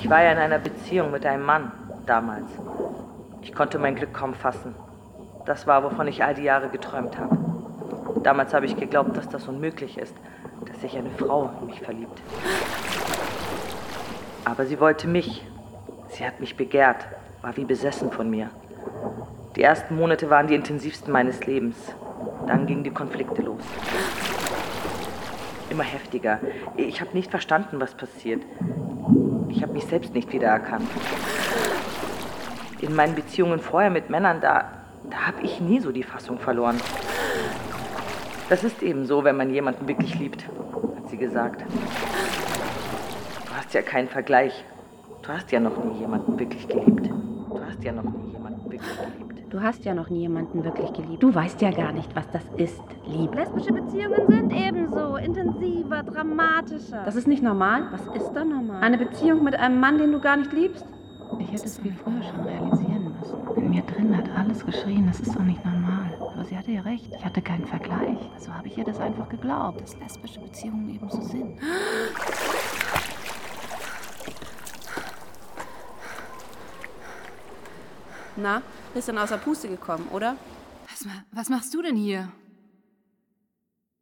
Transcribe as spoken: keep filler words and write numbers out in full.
Ich war ja in einer Beziehung mit einem Mann, damals. Ich konnte mein Glück kaum fassen. Das war, wovon ich all die Jahre geträumt habe. Damals habe ich geglaubt, dass das unmöglich ist, dass sich eine Frau in mich verliebt. Aber sie wollte mich. Sie hat mich begehrt, war wie besessen von mir. Die ersten Monate waren die intensivsten meines Lebens. Dann gingen die Konflikte los. Immer heftiger. Ich habe nicht verstanden, was passiert. Ich habe mich selbst nicht wiedererkannt. In meinen Beziehungen vorher mit Männern, da, da habe ich nie so die Fassung verloren. Das ist eben so, wenn man jemanden wirklich liebt, hat sie gesagt. Du hast ja keinen Vergleich. Du hast ja noch nie jemanden wirklich geliebt. Du hast ja noch nie jemanden wirklich geliebt. Du hast ja noch nie jemanden wirklich geliebt. Du weißt ja gar nicht, was das ist, Liebe. Lesbische Beziehungen sind ebenso intensiver, dramatischer. Das ist nicht normal. Was ist da normal? Eine Beziehung mit einem Mann, den du gar nicht liebst? Ich hätte es viel früher schon realisieren müssen. In mir drin hat alles geschrien, das ist doch nicht normal. Aber sie hatte ja recht, ich hatte keinen Vergleich. Also habe ich ihr das einfach geglaubt, dass lesbische Beziehungen eben so sind. Na, bist dann außer Puste gekommen, oder? Was, was machst du denn hier?